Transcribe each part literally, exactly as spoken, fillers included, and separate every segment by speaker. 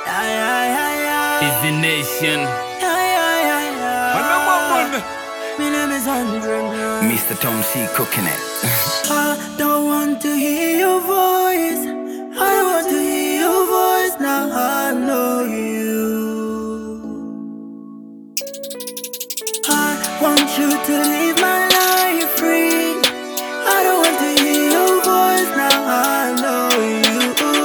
Speaker 1: Yeah, yeah, yeah, yeah.
Speaker 2: Is the nation.
Speaker 1: Yeah, yeah, yeah, yeah.
Speaker 2: My number one.
Speaker 1: My name is Andrew.
Speaker 3: Mister Tom C cooking it.
Speaker 1: I don't want to hear your voice. I don't want to hear your voice. Now I know you. I want you to leave my life free. I don't want to hear your voice. Now I know you.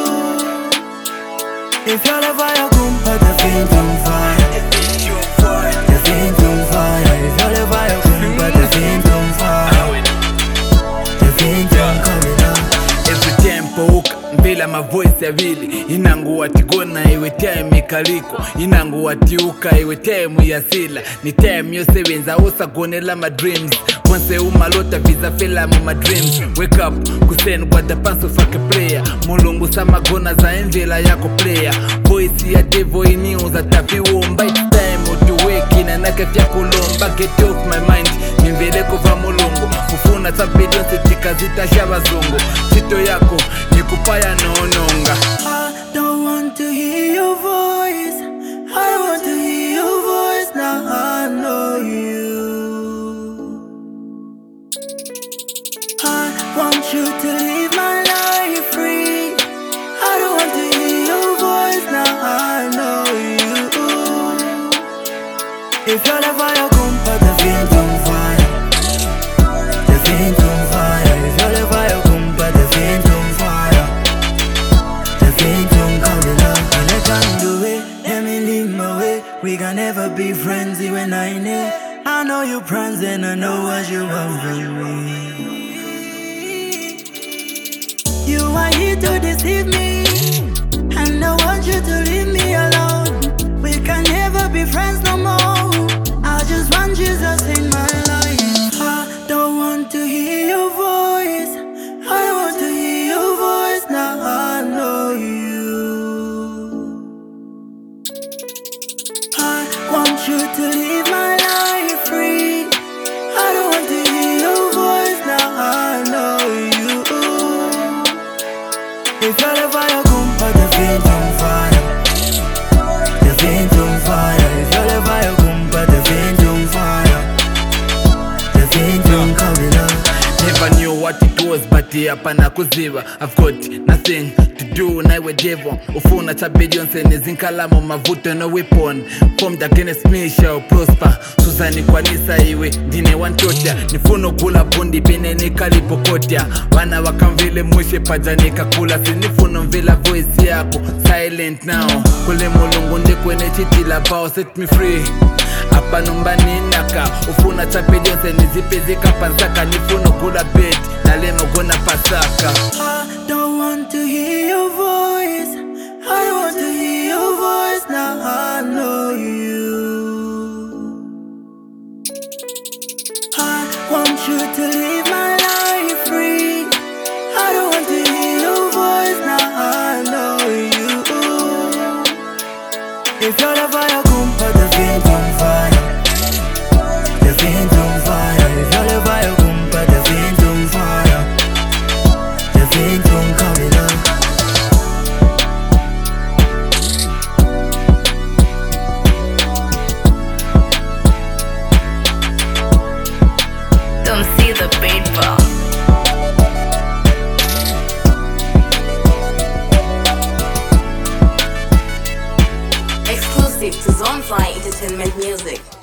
Speaker 1: If you're the fire, come put the feet on fire. The feet on fire. If you're the fire, come put the feet on fire. The feet on coming up.
Speaker 2: Every tempo mbila ma voice ya vili inangu watigona iwe time kaliko inangu watiuka iwe time ya sila ni time yose wenza osa gonela my dreams once umalota visa fela my dreams wake up kusen kwa the pass of a player mulungu sama gona za envela yako player voice ya devo iniuza tapi womba it's time to wake na nakafya kulomba get off my mind nimbele kuva mulungu kufuna tabidion setika zitasha bazungu chito yako nikupaya nononga.
Speaker 1: I don't want to hear your voice. I want to hear your voice. Now I know you. I want you to leave my life free. I don't want to hear your voice. Now I know you. If you're the fire, come put the feet on fire. The feet on fire. If you're the fire, come put the feet on fire. The feet on coming up. And I can't do it. Let me leave my way. We can never be friends even I know. I know your plans and I know what you want from me. You are here to deceive me, and I want you to leave me alone. We can never be friends no more. I just want Jesus in my life. I don't want to hear your voice. I don't want to hear your voice. Now I know you. I want you to leave my life free. I don't want to hear your voice. Now I know you. If you're the fire, come put the feet on fire. The feet on fire. If you're the fire, come put the feet on fire. The feet on coming up.
Speaker 2: Never knew what it was, but hapana kuziba. I've got nothing to do na iwe devil. Ufuna tabidion sene zinkalamo mavuto no weapon. Formed against me shall prosper. Suzani kwa nisa iwe dine wantotia. Nifuno kula bundi bine nikalipokotia. Wana wakamvile mwishe pajani kakula. Sinifuno mvila voice yako silent now. Kule mulungu ndikwene chitila bao set me free. Apa numbani naka ufuna tabidion sene zipe zika pansaka. Nifuno kula bed na lemo gona pasaka.
Speaker 1: I don't want to hear your voice. I don't want to hear your voice. Now I know you. I want you to leave my life free. I don't want to hear your voice. Now I know you. If you're the fire, come put the feet on fire. The feet on fire. If you're the fire, come put the feet on fire. The feet on coming up.
Speaker 4: Don't see the paper. Exclusive to Zonefly Entertainment Music.